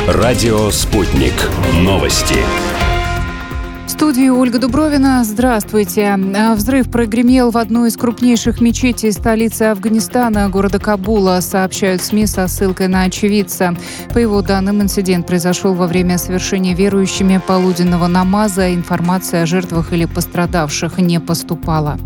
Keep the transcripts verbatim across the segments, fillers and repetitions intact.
Радио «Спутник». Новости. В студии Ольга Дубровина. Здравствуйте. Взрыв прогремел в одной из крупнейших мечетей столицы Афганистана, города Кабула, сообщают СМИ со ссылкой на очевидца. По его данным, инцидент произошел во время совершения верующими полуденного намаза. Информация о жертвах или пострадавших не поступала.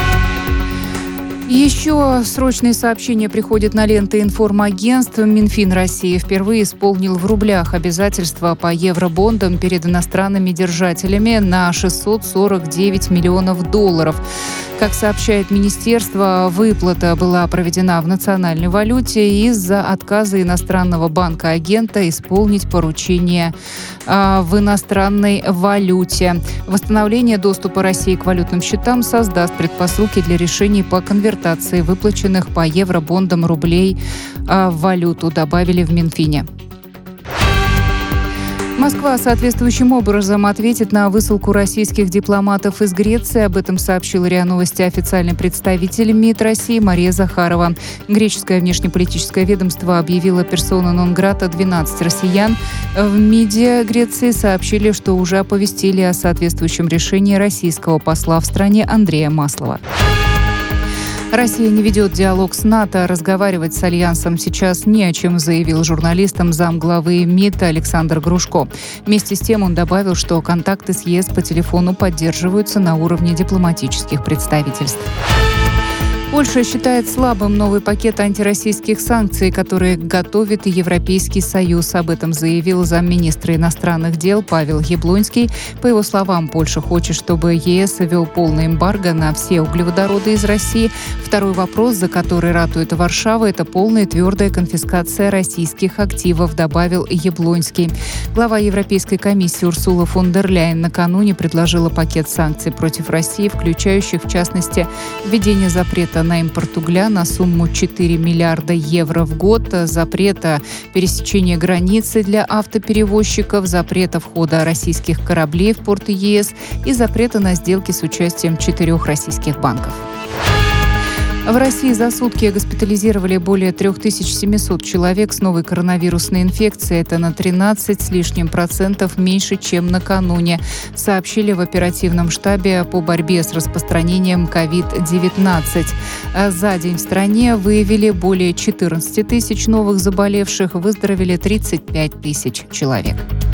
Еще срочные сообщения приходят на ленты информагентств. Минфин России впервые исполнил в рублях обязательства по евробондам перед иностранными держателями на шестьсот сорок девять миллионов долларов. Как сообщает министерство, выплата была проведена в национальной валюте из-за отказа иностранного банка-агента исполнить поручение а, в иностранной валюте. Восстановление доступа России к валютным счетам создаст предпосылки для решений по конвертации выплаченных по евробондам рублей а, в валюту, добавили в Минфине. Москва соответствующим образом ответит на высылку российских дипломатов из Греции. Об этом сообщил РИА Новости официальный представитель МИД России Мария Захарова. Греческое внешнеполитическое ведомство объявило персона нон-грата двенадцать россиян. В МИДе Греции сообщили, что уже оповестили о соответствующем решении российского посла в стране Андрея Маслова. Россия не ведет диалог с НАТО. Разговаривать с Альянсом сейчас не о чем, заявил журналистам замглавы МИД Александр Грушко. Вместе с тем он добавил, что контакты с ЕС по телефону поддерживаются на уровне дипломатических представительств. Польша считает слабым новый пакет антироссийских санкций, которые готовит Европейский Союз. Об этом заявил замминистра иностранных дел Павел Яблонский. По его словам, Польша хочет, чтобы ЕС ввел полное эмбарго на все углеводороды из России. Второй вопрос, за который ратует Варшава, это полная и твердая конфискация российских активов, добавил Яблонский. Глава Европейской комиссии Урсула фон дер Ляйен накануне предложила пакет санкций против России, включающих, в частности, введение запрета на импорт угля на сумму четыре миллиарда евро в год, запрета пересечения границы для автоперевозчиков, запрета входа российских кораблей в порты ЕС и запрета на сделки с участием четырех российских банков. В России за сутки госпитализировали более три тысячи семьсот человек с новой коронавирусной инфекцией. Это на тринадцать с лишним процентов меньше, чем накануне, сообщили в оперативном штабе по борьбе с распространением ковид девятнадцать. За день в стране выявили более четырнадцать тысяч новых заболевших, выздоровели тридцать пять тысяч человек.